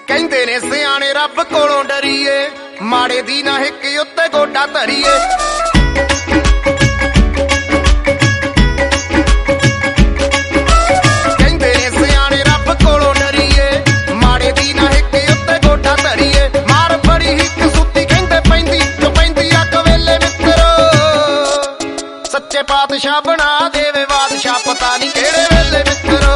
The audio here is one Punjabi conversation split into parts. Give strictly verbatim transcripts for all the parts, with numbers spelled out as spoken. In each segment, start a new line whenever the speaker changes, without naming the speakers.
ਕਹਿੰਦੇ ਨੇ ਸਿਆਣੇ ਰੱਬ ਕੋਲੋਂ ਡਰੀਏ, ਮਾੜੇ ਦੀ ਨਾ ਹਿੱਕ ਉੱਤੇ ਗੋਡਾ ਧਰੀਏ। ਕਹਿੰਦੇ ਨੇ ਸਿਆਣੇ ਰੱਬ ਕੋਲੋਂ ਡਰੀਏ, ਮਾੜੇ ਦੀ ਨਾ ਹਿੱਕ ਉੱਤੇ ਗੋਡਾ ਧਰੀਏ। ਮਾਰ ਬੜੀ ਹਿੱਕ ਸੁੱਤੀ ਕਹਿੰਦੇ ਪੈਂਦੀ ਜੋ ਪੈਂਦੀ ਅੱਗ ਵੇਲੇ ਮਿੱਤਰੋ, ਸੱਚੇ ਪਾਤਸ਼ਾਹ ਬਣਾ ਦੇਵੇ ਬਾਦਸ਼ਾਹ ਪਤਾ ਨਹੀਂ ਕਿਹੜੇ ਵੇਲੇ ਮਿੱਤਰੋ।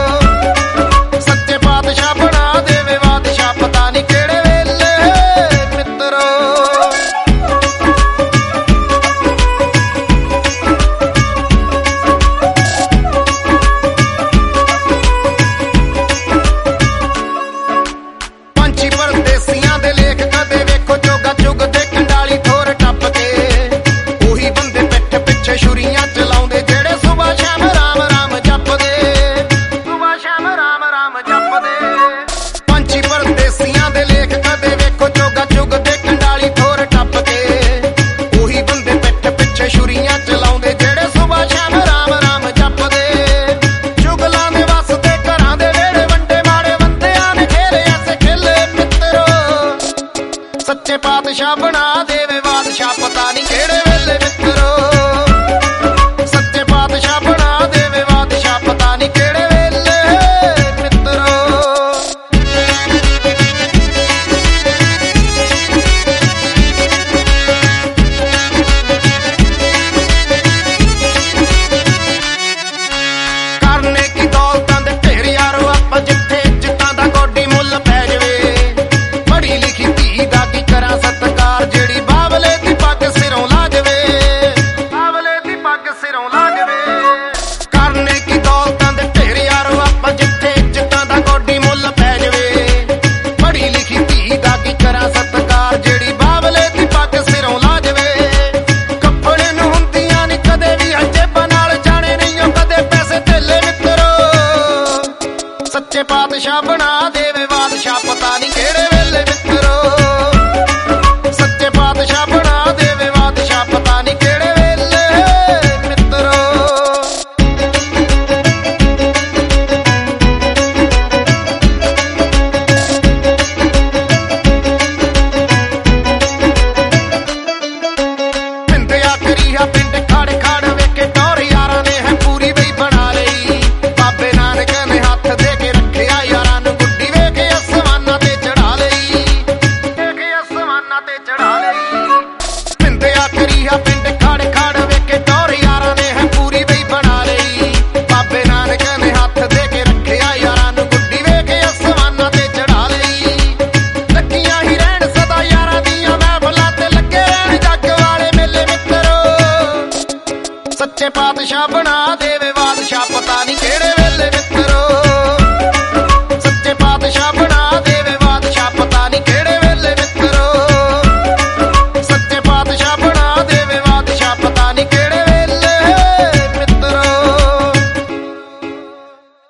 ਸੱਚੇ ਪਾਤਸ਼ਾਹ ਬਣਾ ਦੇਵੇ ਬਾਦਸ਼ਾਹ ਪਤਾ ਨਹੀਂ ਕਿਹੜੇ ਵੇਲੇ ਮਿੱਤਰੋ, ਸੱਚੇ ਪਾਤਸ਼ਾਹ ਬਣਾ ਦੇਵੇ ਬਾਦਸ਼ਾਹ ਪਤਾ ਨਹੀਂ ਕਿਹੜੇ ਵੇਲੇ ਮਿੱਤਰੋ। ਕਰਨੇ ਕੀ ਦੌਲਤਾਂ ਦੇ ਢੇਰ ਯਾਰੋ ਆਪਾਂ, ਜਿੱਥੇ ਇੱਜ਼ਤਾਂ ਦਾ ਗੋਡੀ ਮੁੱਲ ਪੈ ਜਾਵੇ। ਪੜ੍ਹੀ ਲਿਖੀ ਧੀ ਦਾ ਕੀ ਕਰਾਂ ਸਤਿਕਾਰ, ਜਿਹੜੀ ਬਾਬਲੇ ਦੀ ਪੱਗ ਸਿਰੋਂ ਲਾ ਜਾਵੇ, ਬਾਬਲੇ ਦੀ ਪੱਗ ਸਿਰੋਂ ਲਾ ਜਾਵੇ। ਕਰਨੇ ਕੀ ਦੌਲਤਾਂ ਦੇ ਢੇਰ ਯਾਰੋ ਆਪਾਂ, ਜਿੱਥੇ ਇੱਜ਼ਤਾਂ ਦਾ ਗੋਡੀ ਮੁੱਲ ਪੈ ਜਾਵੇ। ਪੜ੍ਹੀ ਲਿਖੀ ਧੀ ਦਾ ਕੀ ਕਰਾਂ ਸਤਿਕਾਰ, ਜਿਹੜੀ ਬਾਬਲੇ ਦੀ ਪੱਗ ਸਿਰੋਂ ਲਾ ਜਾਵੇ। ਕੱਪੜੇ ਨੂੰ ਹੁੰਦੀਆਂ ਨੀ ਕਦੇ ਵੀ ਜੇਬਾਂ ਨਾਲ, ਜਾਣੇ ਨਹੀਂ ਉਹ ਕਦੇ ਪੈਸੇ ਧੇਲੇ ਮਿੱਤਰੋ, ਸੱਚੇ ਪਾਤਸ਼ਾਹ ਬਣਾ ਦੇਵੇ ਬਾਦਸ਼ਾਹ।